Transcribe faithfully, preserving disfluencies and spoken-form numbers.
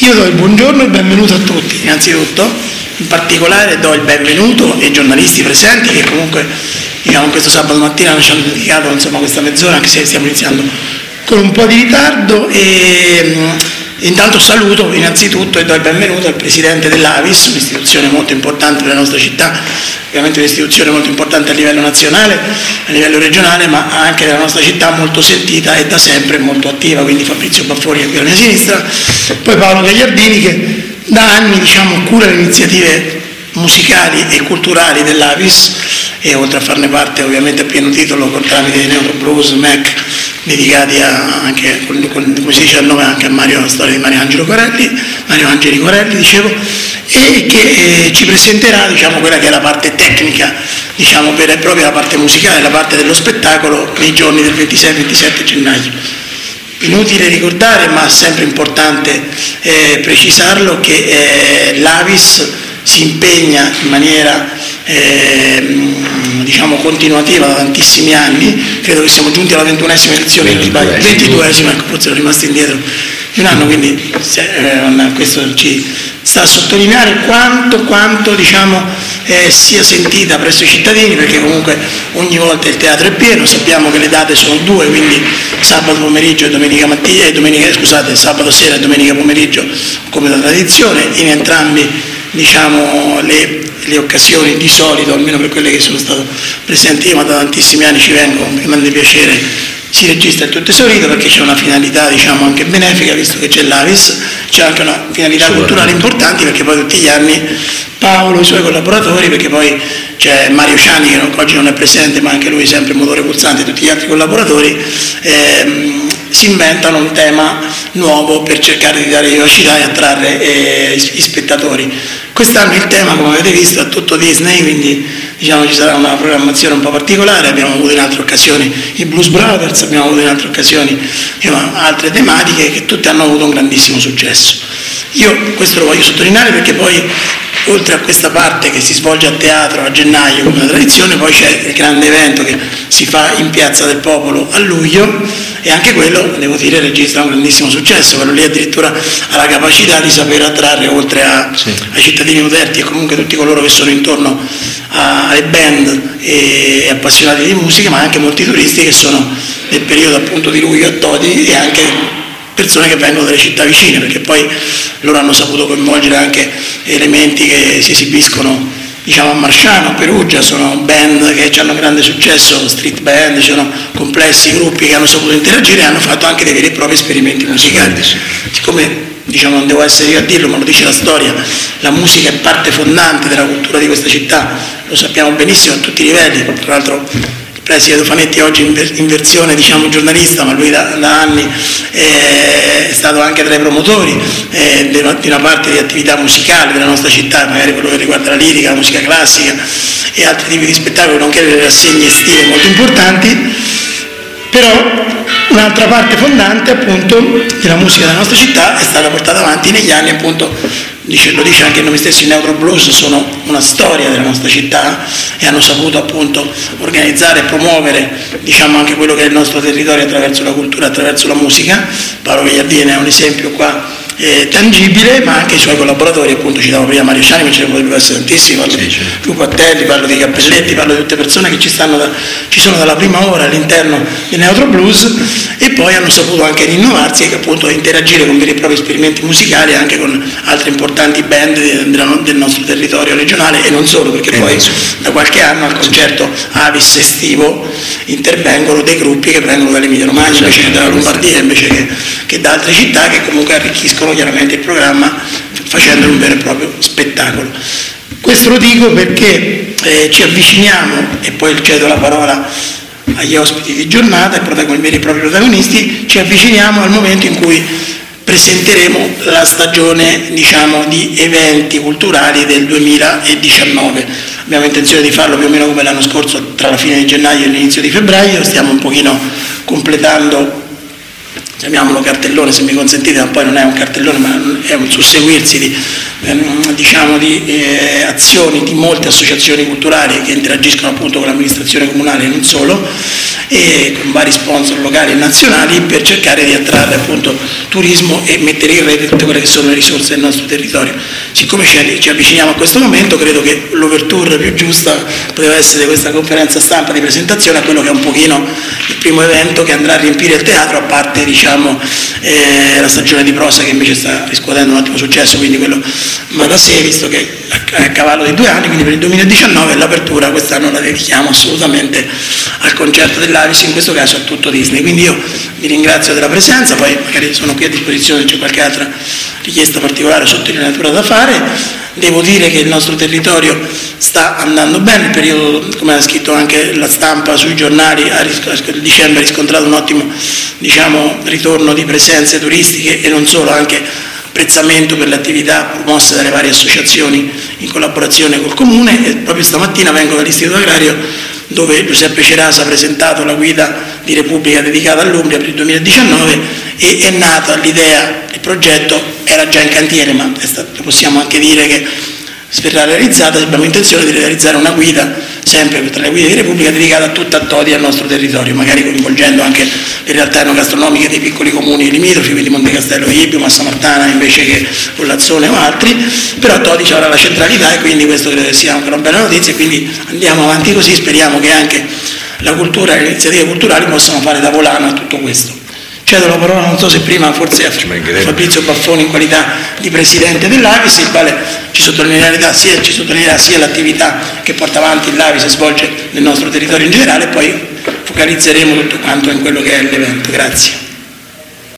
Io do il buongiorno e il benvenuto a tutti, innanzitutto, in particolare do il benvenuto ai giornalisti presenti che comunque diciamo, questo sabato mattina ci hanno dedicato insomma, questa mezz'ora, anche se stiamo iniziando con un po' di ritardo. E, intanto saluto innanzitutto e do il benvenuto al Presidente dell'A V I S, un'istituzione molto importante della nostra città, ovviamente un'istituzione molto importante a livello nazionale, a livello regionale, ma anche della nostra città molto sentita e da sempre molto attiva, quindi Fabrizio Baffoni qui alla mia sinistra, poi Paolo Gagliardini che da anni diciamo, cura le iniziative musicali e culturali dell'A V I S e oltre a farne parte ovviamente a pieno titolo con tramite Neutro Blues, M E C, dedicati a, anche, con, con, come si dice a nome, anche a Mario, la storia di Mario Angelo Corelli, Mario Angeli Corelli, dicevo, e che eh, ci presenterà diciamo, quella che è la parte tecnica, diciamo vera e propria, la parte musicale, la parte dello spettacolo nei giorni del ventisei ventisette gennaio. Inutile ricordare, ma sempre importante eh, precisarlo, che eh, l'A V I S si impegna in maniera eh, diciamo continuativa da tantissimi anni, credo che siamo giunti alla ventunesima edizione, ventiduesima, ecco, forse ero rimasto indietro di un anno, quindi eh, questo ci sta a sottolineare quanto, quanto diciamo, eh, sia sentita presso i cittadini, perché comunque ogni volta il teatro è pieno, sappiamo che le date sono due, quindi sabato pomeriggio e domenica mattina, e domenica, scusate, sabato sera e domenica pomeriggio come da tradizione, in entrambi diciamo, le, le occasioni di solito, almeno per quelle che sono stato presente io, ma da tantissimi anni ci vengo, con grande piacere, si registra il tutto esaurito perché c'è una finalità diciamo anche benefica, visto che c'è l'A V I S, c'è anche una finalità culturale importante, perché poi tutti gli anni Paolo e i suoi collaboratori, perché poi c'è Mario Ciani che oggi non è presente ma anche lui sempre motore pulsante, tutti gli altri collaboratori ehm, si inventano un tema nuovo per cercare di dare vivacità e attrarre eh, gli spettatori. Quest'anno il tema, come avete visto, è tutto Disney, quindi diciamo ci sarà una programmazione un po' particolare, abbiamo avuto in altre occasioni i Blues Brothers, abbiamo avuto in altre occasioni diciamo, altre tematiche che tutte hanno avuto un grandissimo successo. Io questo lo voglio sottolineare perché poi oltre a questa parte che si svolge a teatro a gennaio come una tradizione, poi c'è il grande evento che si fa in Piazza del Popolo a luglio e anche quello, devo dire, registra un grandissimo successo, quello lì addirittura ha la capacità di saper attrarre oltre a, sì. ai cittadini uderti e comunque tutti coloro che sono intorno a, alle band e, e appassionati di musica, ma anche molti turisti che sono nel periodo appunto di luglio a Todi e anche persone che vengono dalle città vicine, perché poi loro hanno saputo coinvolgere anche elementi che si esibiscono diciamo a Marsciano, a Perugia, sono band che hanno grande successo, street band, ci sono complessi gruppi che hanno saputo interagire e hanno fatto anche dei veri e propri esperimenti musicali. Siccome diciamo non devo essere io a dirlo, ma lo dice la storia, la musica è parte fondante della cultura di questa città, lo sappiamo benissimo a tutti i livelli, tra l'altro Preside Fanetti oggi in versione diciamo giornalista, ma lui da, da anni eh, è stato anche tra i promotori eh, di, una, di una parte di attività musicale della nostra città, magari quello che riguarda la lirica, la musica classica e altri tipi di spettacoli, nonché delle rassegne estive molto importanti. Però un'altra parte fondante appunto della musica della nostra città è stata portata avanti negli anni, appunto dice, lo dice anche il nome stesso, i Neutro Blues sono una storia della nostra città e hanno saputo appunto organizzare e promuovere diciamo anche quello che è il nostro territorio attraverso la cultura, attraverso la musica. Paolo Gagliardini è un esempio qua eh, tangibile, ma anche i suoi collaboratori, appunto citavo prima Mario Ciani, ma ce ne potrebbero essere tantissimi, parlo sì, di certo. Lupo Attelli, parlo di Cappelletti, parlo di tutte persone che ci, stanno da, ci sono dalla prima ora all'interno del Neutro Blues e poi hanno saputo anche rinnovarsi e appunto interagire con veri e propri esperimenti musicali anche con altre importanti band del nostro territorio regionale e non solo, perché eh, poi so. da qualche anno al concerto A V I S estivo intervengono dei gruppi che vengono dall'Emilia Romagna invece che dalla Lombardia, invece che, che da altre città, che comunque arricchiscono chiaramente il programma facendo un vero e proprio spettacolo. Questo lo dico perché eh, ci avviciniamo, e poi cedo la parola agli ospiti di giornata, ai veri e propri protagonisti, ci avviciniamo al momento in cui presenteremo la stagione diciamo, di eventi culturali del duemiladiciannove. Abbiamo intenzione di farlo più o meno come l'anno scorso, tra la fine di gennaio e l'inizio di febbraio, stiamo un pochino completando chiamiamolo cartellone se mi consentite, ma poi non è un cartellone ma è un susseguirsi di, ehm, diciamo di eh, azioni di molte associazioni culturali che interagiscono appunto con l'amministrazione comunale e non solo, e con vari sponsor locali e nazionali per cercare di attrarre appunto turismo e mettere in rete tutte quelle che sono le risorse del nostro territorio. Siccome ci, ci avviciniamo a questo momento, credo che l'ouverture più giusta poteva essere questa conferenza stampa di presentazione a quello che è un pochino il primo evento che andrà a riempire il teatro, a parte diciamo eh, la stagione di prosa che invece sta riscuotendo un ottimo successo, quindi quello va da sé, visto che è a cavallo di due anni, quindi per il duemiladiciannove l'apertura quest'anno la dedichiamo assolutamente al concerto dell'Avis, in questo caso a tutto Disney. Quindi io vi ringrazio della presenza, poi magari sono qui a disposizione se c'è qualche altra richiesta particolare o sottolineatura da fare. Devo dire che il nostro territorio sta andando bene, il periodo, come ha scritto anche la stampa sui giornali, a dicembre ha riscontrato un ottimo diciamo, ritorno di presenze turistiche e non solo, anche apprezzamento per le attività promosse dalle varie associazioni in collaborazione col Comune, e proprio stamattina vengo dall'Istituto Agrario dove Giuseppe Cerasa ha presentato la guida di Repubblica dedicata all'Umbria per il duemiladiciannove e è nata l'idea, il progetto era già in cantiere, ma è stato, possiamo anche dire che verrà realizzata, abbiamo intenzione di realizzare una guida, sempre tra le guide di Repubblica, dedicata a tutta Todi al nostro territorio, magari coinvolgendo anche le realtà enogastronomiche dei piccoli comuni limitrofi, quindi Monte Castello, Ibio, Massa Martana, invece che Collazzone o altri, però Todi avrà la centralità e quindi questo credo che sia una bella notizia, e quindi andiamo avanti così, speriamo che anche la cultura e le iniziative culturali possano fare da volano a tutto questo. Cedo la parola, non so se prima forse a Fabrizio Baffoni in qualità di presidente dell'Avis, il quale ci sottolineerà sia, ci sottolineerà sia l'attività che porta avanti l'Avis e svolge nel nostro territorio in generale, e poi focalizzeremo tutto quanto in quello che è l'evento. Grazie.